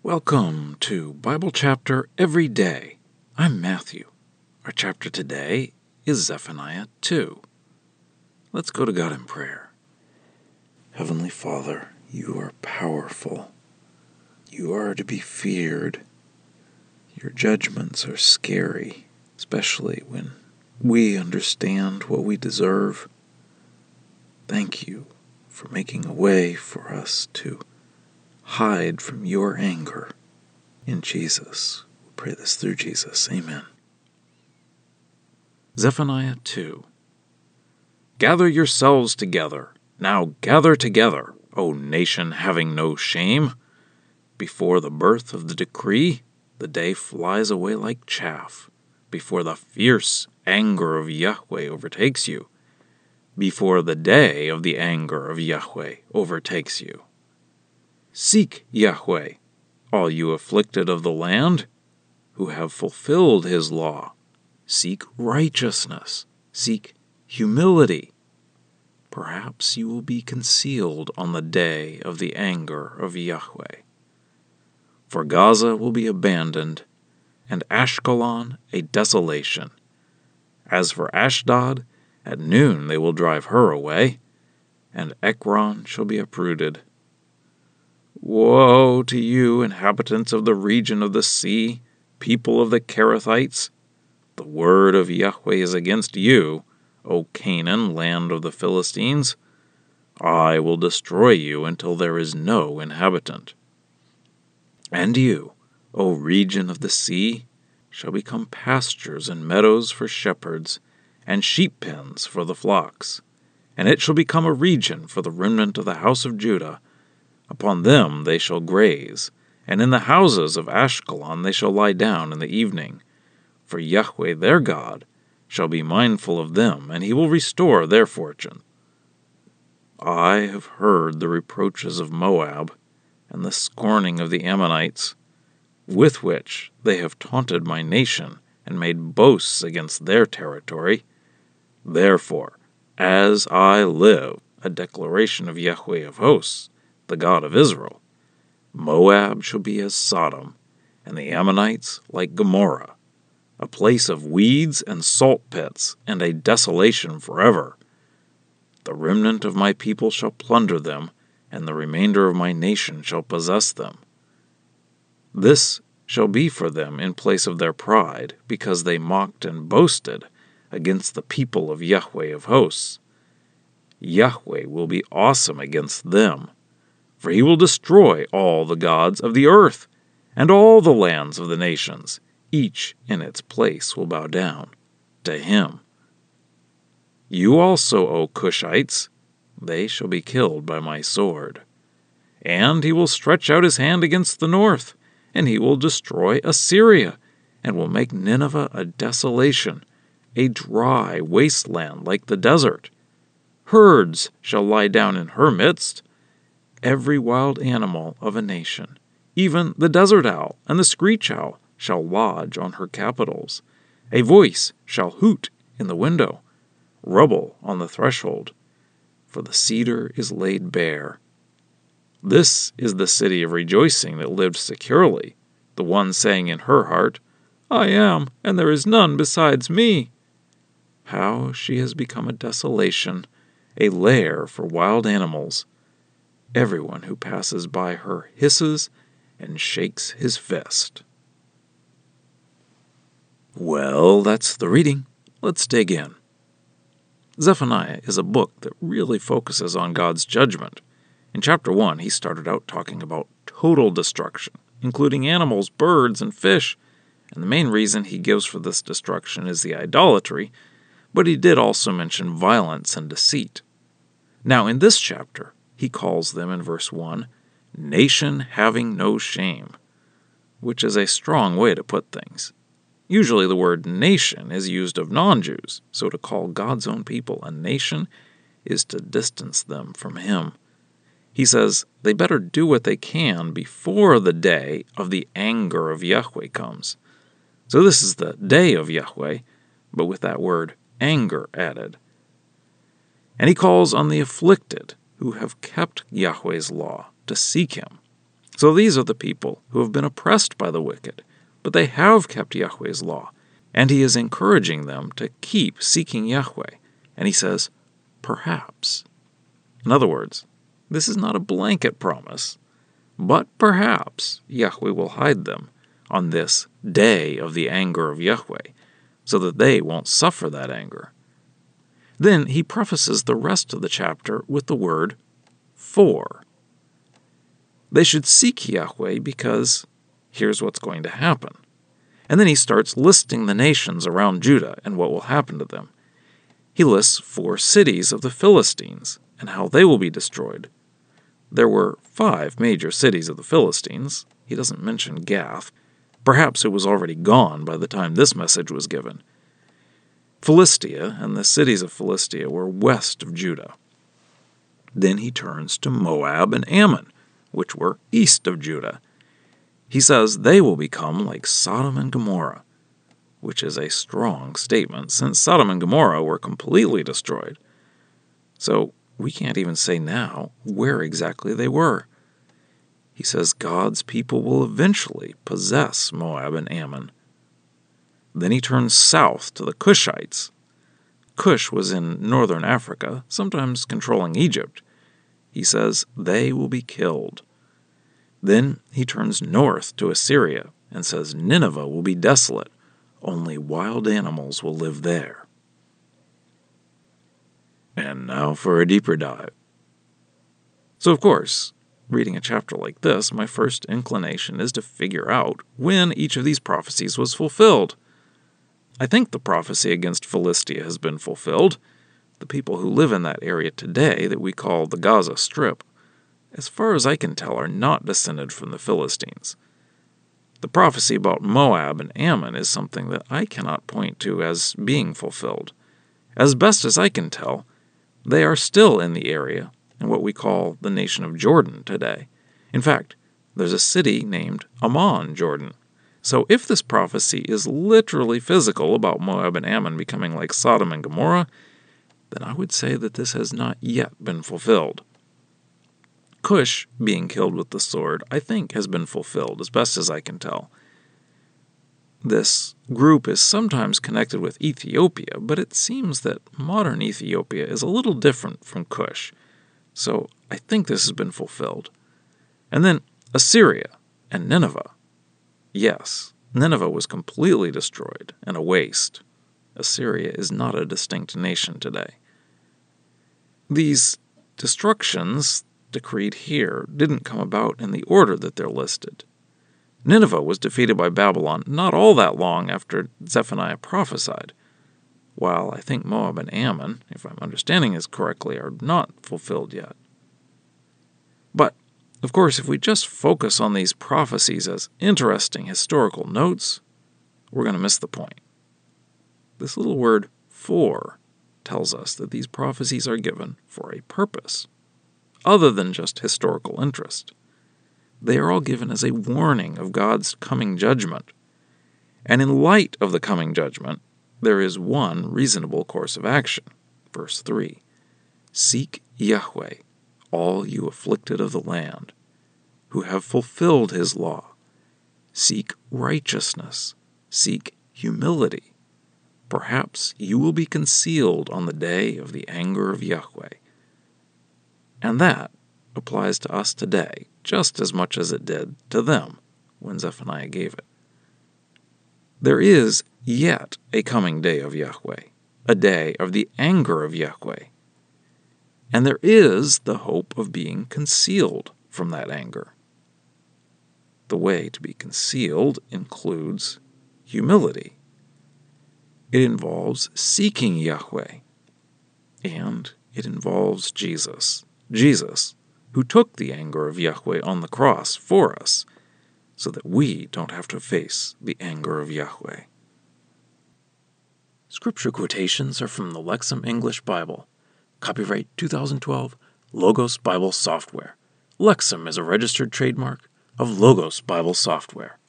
Welcome to Bible Chapter Every Day. I'm Matthew. Our chapter today is Zephaniah 2. Let's go to God in prayer. Heavenly Father, you are powerful. You are to be feared. Your judgments are scary, especially when we understand what we deserve. Thank you for making a way for us to hide from your anger. In Jesus, we pray this through Jesus. Amen. Zephaniah 2. Gather yourselves together. Now gather together, O nation having no shame. Before the birth of the decree, the day flies away like chaff. Before the fierce anger of Yahweh overtakes you. Before the day of the anger of Yahweh overtakes you. Seek Yahweh, all you afflicted of the land, who have fulfilled his law. Seek righteousness. Seek humility. Perhaps you will be concealed on the day of the anger of Yahweh. For Gaza will be abandoned, and Ashkelon a desolation. As for Ashdod, at noon they will drive her away, and Ekron shall be uprooted. Woe to you, inhabitants of the region of the sea, people of the Kerethites! The word of Yahweh is against you, O Canaan, land of the Philistines. I will destroy you until there is no inhabitant. And you, O region of the sea, shall become pastures and meadows for shepherds, and sheep pens for the flocks. And it shall become a region for the remnant of the house of Judah. Upon them they shall graze, and in the houses of Ashkelon they shall lie down in the evening. For Yahweh their God shall be mindful of them, and he will restore their fortune. I have heard the reproaches of Moab, and the scorning of the Ammonites, with which they have taunted my nation, and made boasts against their territory. Therefore, as I live, a declaration of Yahweh of hosts, the God of Israel, Moab shall be as Sodom, and the Ammonites like Gomorrah, a place of weeds and salt pits, and a desolation forever. The remnant of my people shall plunder them, and the remainder of my nation shall possess them. This shall be for them in place of their pride, because they mocked and boasted against the people of Yahweh of hosts. Yahweh will be awesome against them, for he will destroy all the gods of the earth, and all the lands of the nations, each in its place will bow down to him. You also, O Cushites, they shall be killed by my sword. And he will stretch out his hand against the north, and he will destroy Assyria, and will make Nineveh a desolation, a dry wasteland like the desert. Herds shall lie down in her midst. Every wild animal of a nation, even the desert owl and the screech owl, shall lodge on her capitals. A voice shall hoot in the window, rubble on the threshold, for the cedar is laid bare. This is the city of rejoicing that lived securely, the one saying in her heart, I am, and there is none besides me. How she has become a desolation, a lair for wild animals. Everyone who passes by her hisses and shakes his fist. Well, that's the reading. Let's dig in. Zephaniah is a book that really focuses on God's judgment. In chapter 1, he started out talking about total destruction, including animals, birds, and fish, and the main reason he gives for this destruction is the idolatry, but he did also mention violence and deceit. Now, in this chapter, he calls them in verse 1, nation having no shame, which is a strong way to put things. Usually the word nation is used of non-Jews, so to call God's own people a nation is to distance them from him. He says they better do what they can before the day of the anger of Yahweh comes. So this is the day of Yahweh, but with that word anger added. And he calls on the afflicted who have kept Yahweh's law to seek him. So these are the people who have been oppressed by the wicked, but they have kept Yahweh's law, and he is encouraging them to keep seeking Yahweh. And he says, perhaps. In other words, this is not a blanket promise, but perhaps Yahweh will hide them on this day of the anger of Yahweh, so that they won't suffer that anger. Then he prefaces the rest of the chapter with the word for. They should seek Yahweh because here's what's going to happen. And then he starts listing the nations around Judah and what will happen to them. He lists 4 cities of the Philistines and how they will be destroyed. There were 5 major cities of the Philistines. He doesn't mention Gath. Perhaps it was already gone by the time this message was given. Philistia and the cities of Philistia were west of Judah. Then he turns to Moab and Ammon, which were east of Judah. He says they will become like Sodom and Gomorrah, which is a strong statement since Sodom and Gomorrah were completely destroyed. So we can't even say now where exactly they were. He says God's people will eventually possess Moab and Ammon. Then he turns south to the Cushites. Cush was in northern Africa, sometimes controlling Egypt. He says they will be killed. Then he turns north to Assyria and says Nineveh will be desolate. Only wild animals will live there. And now for a deeper dive. So, of course, reading a chapter like this, my first inclination is to figure out when each of these prophecies was fulfilled. I think the prophecy against Philistia has been fulfilled. The people who live in that area today that we call the Gaza Strip, as far as I can tell, are not descended from the Philistines. The prophecy about Moab and Ammon is something that I cannot point to as being fulfilled. As best as I can tell, they are still in the area in what we call the nation of Jordan today. In fact, there's a city named Ammon, Jordan. So if this prophecy is literally physical about Moab and Ammon becoming like Sodom and Gomorrah, then I would say that this has not yet been fulfilled. Cush being killed with the sword, I think, has been fulfilled, as best as I can tell. This group is sometimes connected with Ethiopia, but it seems that modern Ethiopia is a little different from Cush, so I think this has been fulfilled. And then Assyria and Nineveh. Yes, Nineveh was completely destroyed and a waste. Assyria is not a distinct nation today. These destructions decreed here didn't come about in the order that they're listed. Nineveh was defeated by Babylon not all that long after Zephaniah prophesied, while I think Moab and Ammon, if I'm understanding this correctly, are not fulfilled yet. But, of course, if we just focus on these prophecies as interesting historical notes, we're going to miss the point. This little word, for, tells us that these prophecies are given for a purpose, other than just historical interest. They are all given as a warning of God's coming judgment. And in light of the coming judgment, there is one reasonable course of action. Verse 3, Seek Yahweh, all you afflicted of the land, who have fulfilled his law. Seek righteousness. Seek humility. Perhaps you will be concealed on the day of the anger of Yahweh. And that applies to us today just as much as it did to them when Zephaniah gave it. There is yet a coming day of Yahweh, a day of the anger of Yahweh. And there is the hope of being concealed from that anger. The way to be concealed includes humility. It involves seeking Yahweh. And it involves Jesus. Jesus, who took the anger of Yahweh on the cross for us, so that we don't have to face the anger of Yahweh. Scripture quotations are from the Lexham English Bible. Copyright 2012, Logos Bible Software. Lexham is a registered trademark of Logos Bible Software.